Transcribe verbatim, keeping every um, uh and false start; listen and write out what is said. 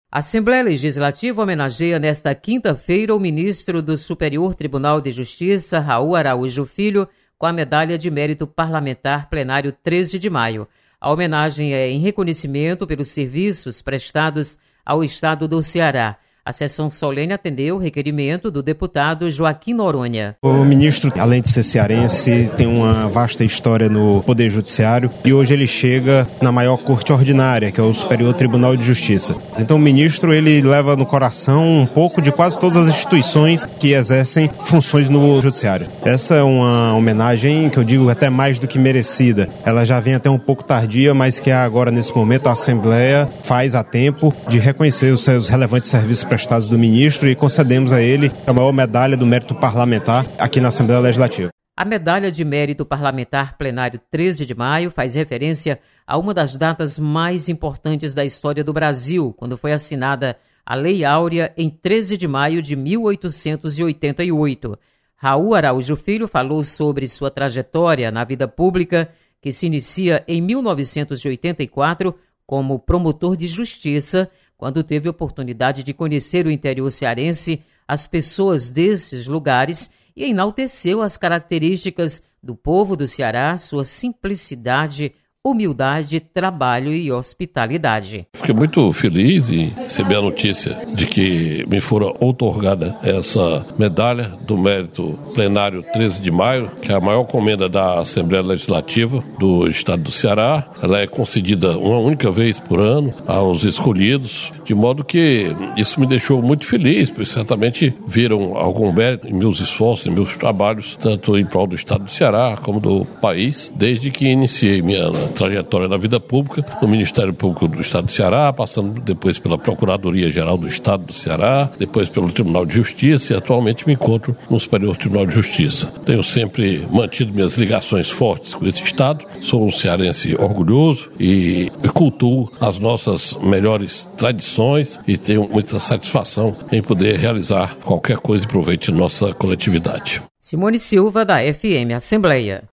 A Assembleia Legislativa homenageia nesta quinta-feira o ministro do Superior Tribunal de Justiça, Raul Araújo Filho, com a Medalha de Mérito Parlamentar Plenário treze de maio. A homenagem é em reconhecimento pelos serviços prestados ao Estado do Ceará. A sessão solene atendeu o requerimento do deputado Joaquim Noronha. O ministro, além de ser cearense, tem uma vasta história no Poder Judiciário e hoje ele chega na maior corte ordinária, que é o Superior Tribunal de Justiça. Então o ministro, ele leva no coração um pouco de quase todas as instituições que exercem funções no Judiciário. Essa é uma homenagem que eu digo até mais do que merecida. Ela já vem até um pouco tardia, mas que agora, nesse momento, a Assembleia faz a tempo de reconhecer os seus relevantes serviços prestados Estados do ministro e concedemos a ele a maior medalha do mérito parlamentar aqui na Assembleia Legislativa. A Medalha de Mérito Parlamentar Plenário treze de maio faz referência a uma das datas mais importantes da história do Brasil, quando foi assinada a Lei Áurea em treze de maio de mil oitocentos e oitenta e oito. Raul Araújo Filho falou sobre sua trajetória na vida pública, que se inicia em mil novecentos e oitenta e quatro como promotor de justiça, quando teve oportunidade de conhecer o interior cearense, as pessoas desses lugares e enalteceu as características do povo do Ceará, sua simplicidade, humildade, trabalho e hospitalidade. Fiquei muito feliz em receber a notícia de que me fora outorgada essa medalha do mérito plenário treze de maio, que é a maior comenda da Assembleia Legislativa do Estado do Ceará. Ela é concedida uma única vez por ano aos escolhidos, de modo que isso me deixou muito feliz, pois certamente viram algum mérito em meus esforços, em meus trabalhos, tanto em prol do Estado do Ceará como do país, desde que iniciei minha trajetória na vida pública, no Ministério Público do Estado do Ceará, passando depois pela Procuradoria-Geral do Estado do Ceará, depois pelo Tribunal de Justiça e atualmente me encontro no Superior Tribunal de Justiça. Tenho sempre mantido minhas ligações fortes com esse Estado, sou um cearense orgulhoso e cultuo as nossas melhores tradições e tenho muita satisfação em poder realizar qualquer coisa e proveito de nossa coletividade. Simone Silva, da F M Assembleia.